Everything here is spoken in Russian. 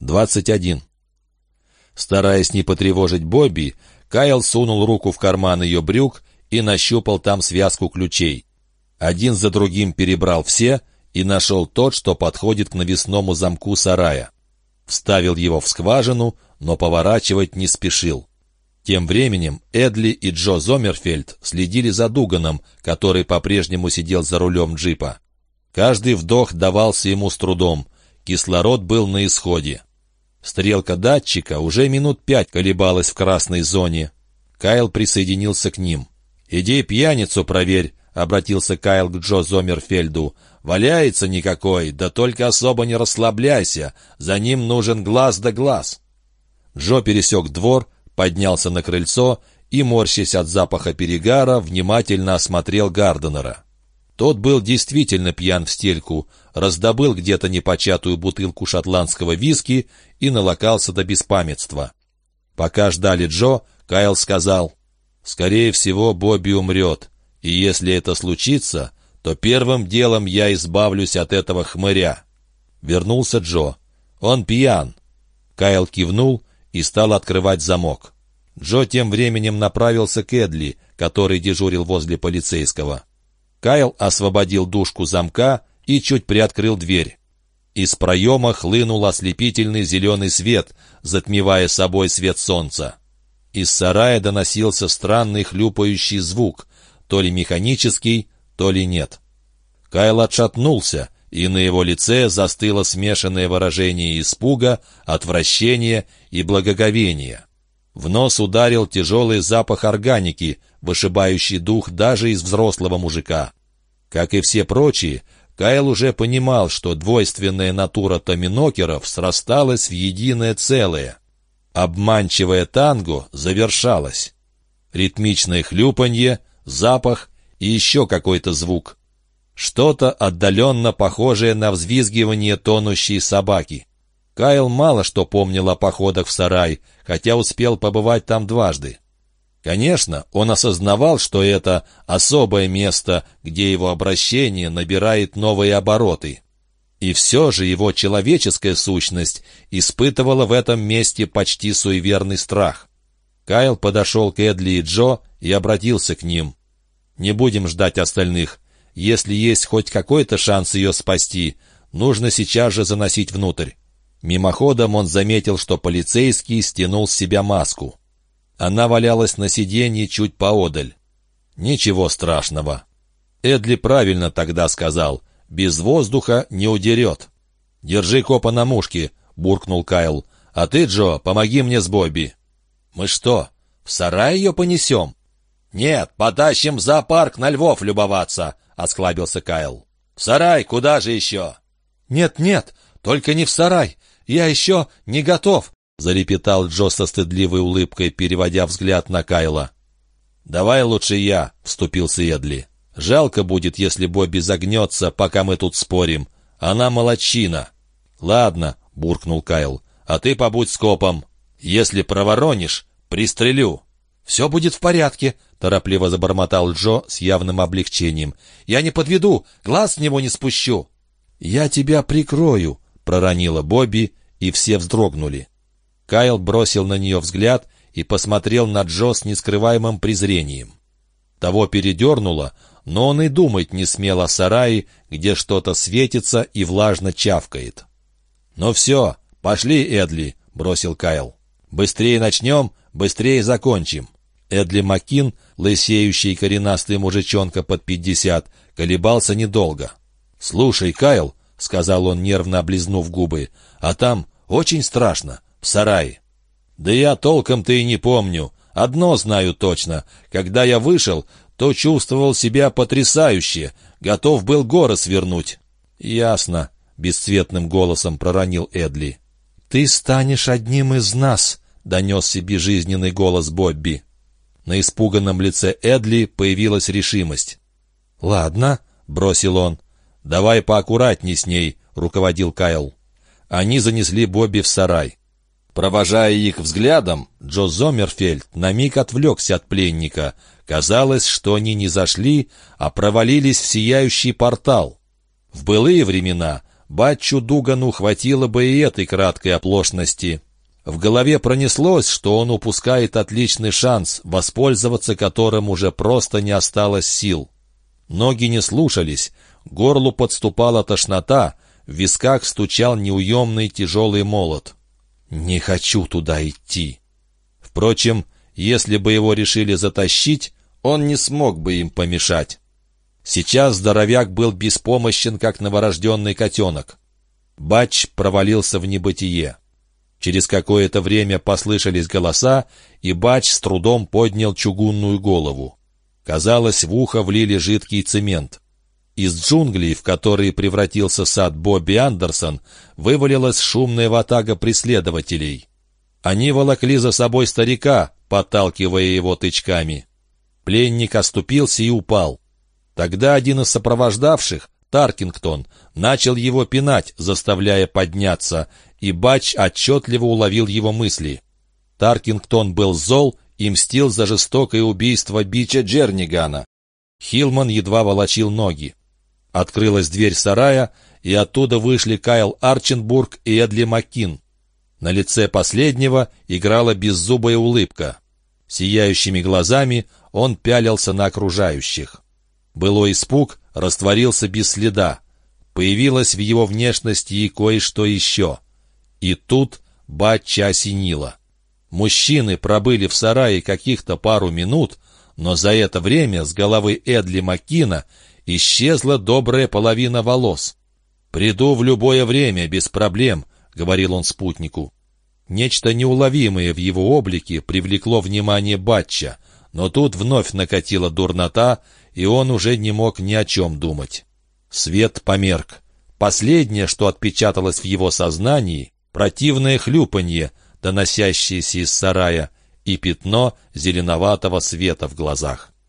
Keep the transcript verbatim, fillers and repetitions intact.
двадцать один. Стараясь не потревожить Бобби, Кайл сунул руку в карман ее брюк и нащупал там связку ключей. Один за другим перебрал все и нашел тот, что подходит к навесному замку сарая. Вставил его в скважину, но поворачивать не спешил. Тем временем Эдли и Джо Зомерфельд следили за Дуганом, который по-прежнему сидел за рулем джипа. Каждый вдох давался ему с трудом, кислород был на исходе. Стрелка датчика уже минут пять колебалась в красной зоне. Кайл присоединился к ним. «Иди пьяницу проверь», — обратился Кайл к Джо Зомерфельду. «Валяется никакой, да только особо не расслабляйся, за ним нужен глаз да глаз». Джо пересек двор, поднялся на крыльцо и, морщась от запаха перегара, внимательно осмотрел Гарденера. Тот был действительно пьян в стельку, раздобыл где-то непочатую бутылку шотландского виски и налокался до беспамятства. Пока ждали Джо, Кайл сказал: «Скорее всего, Бобби умрет, и если это случится, то первым делом я избавлюсь от этого хмыря». Вернулся Джо. «Он пьян». Кайл кивнул и стал открывать замок. Джо тем временем направился к Эдли, который дежурил возле полицейского. Кайл освободил дужку замка и чуть приоткрыл дверь. Из проема хлынул ослепительный зеленый свет, затмевая собой свет солнца. Из сарая доносился странный хлюпающий звук, то ли механический, то ли нет. Кайл отшатнулся, и на его лице застыло смешанное выражение испуга, отвращения и благоговения. В нос ударил тяжелый запах органики, вышибающий дух даже из взрослого мужика. Как и все прочие, Кайл уже понимал, что двойственная натура томинокеров срасталась в единое целое. Обманчивое танго завершалось. Ритмичное хлюпанье, запах и еще какой-то звук. Что-то отдаленно похожее на взвизгивание тонущей собаки. Кайл мало что помнил о походах в сарай, хотя успел побывать там дважды. Конечно, он осознавал, что это особое место, где его обращение набирает новые обороты. И все же его человеческая сущность испытывала в этом месте почти суеверный страх. Кайл подошел к Эдли и Джо и обратился к ним. «Не будем ждать остальных. Если есть хоть какой-то шанс ее спасти, нужно сейчас же заносить внутрь». Мимоходом он заметил, что полицейский стянул с себя маску. Она валялась на сиденье чуть поодаль. Ничего страшного. Эдли правильно тогда сказал: без воздуха не удерет. «Держи копа на мушке», — буркнул Кайл. «А ты, Джо, помоги мне с Бобби». «Мы что, в сарай ее понесем?» «Нет, потащим в зоопарк на львов любоваться», — осклабился Кайл. «В сарай, куда же еще?» «Нет-нет, только не в сарай. Я еще не готов», — залепетал Джо со стыдливой улыбкой, переводя взгляд на Кайла. «Давай лучше я», — вступился Эдли. «Жалко будет, если Бобби загнется, пока мы тут спорим. Она молодчина». «Ладно», — буркнул Кайл, — «а ты побудь с копом. Если проворонишь, пристрелю». «Все будет в порядке», — торопливо забормотал Джо с явным облегчением. «Я не подведу, глаз с него не спущу». «Я тебя прикрою», — проронила Бобби, и все вздрогнули. Кайл бросил на нее взгляд и посмотрел на Джо с нескрываемым презрением. Того передернуло, но он и думать не смел о сарае, где что-то светится и влажно чавкает. «Ну все, пошли, Эдли», — бросил Кайл. «Быстрее начнем, быстрее закончим». Эдли Маккин, лысеющий коренастый мужичонка под пятьдесят, колебался недолго. «Слушай, Кайл», — сказал он, нервно облизнув губы, — «а там очень страшно, в сарае». «Да я толком-то и не помню. Одно знаю точно. Когда я вышел, то чувствовал себя потрясающе, готов был горы свернуть». «Ясно», — бесцветным голосом проронил Эдли. «Ты станешь одним из нас», — донесся безжизненный голос Бобби. На испуганном лице Эдли появилась решимость. «Ладно», — бросил он. «Давай поаккуратней с ней», — руководил Кайл. Они занесли Бобби в сарай. Провожая их взглядом, Джо Зомерфельд на миг отвлекся от пленника. Казалось, что они не зашли, а провалились в сияющий портал. В былые времена Батчу Дугану хватило бы и этой краткой оплошности. В голове пронеслось, что он упускает отличный шанс, воспользоваться которым уже просто не осталось сил. Ноги не слушались, к горлу подступала тошнота, в висках стучал неуемный тяжелый молот. «Не хочу туда идти». Впрочем, если бы его решили затащить, он не смог бы им помешать. Сейчас здоровяк был беспомощен, как новорожденный котенок. Батч провалился в небытие. Через какое-то время послышались голоса, и Батч с трудом поднял чугунную голову. Казалось, в ухо влили жидкий цемент. Из джунглей, в которые превратился сад Бобби Андерсон, вывалилась шумная ватага преследователей. Они волокли за собой старика, подталкивая его тычками. Пленник оступился и упал. Тогда один из сопровождавших, Таркингтон, начал его пинать, заставляя подняться, и Батч отчетливо уловил его мысли. Таркингтон был зол и мстил за жестокое убийство Бича Джернигана. Хилман едва волочил ноги. Открылась дверь сарая, и оттуда вышли Кайл Арченбург и Эдли Маккин. На лице последнего играла беззубая улыбка. Сияющими глазами он пялился на окружающих. Былой испуг растворился без следа. Появилось в его внешности и кое-что еще. И тут Батча осенило. Мужчины пробыли в сарае каких-то пару минут, но за это время с головы Эдли Маккина исчезла добрая половина волос. «Приду в любое время, без проблем», — говорил он спутнику. Нечто неуловимое в его облике привлекло внимание Батча, но тут вновь накатила дурнота, и он уже не мог ни о чем думать. Свет померк. Последнее, что отпечаталось в его сознании — противное хлюпанье, доносящееся из сарая, и пятно зеленоватого света в глазах.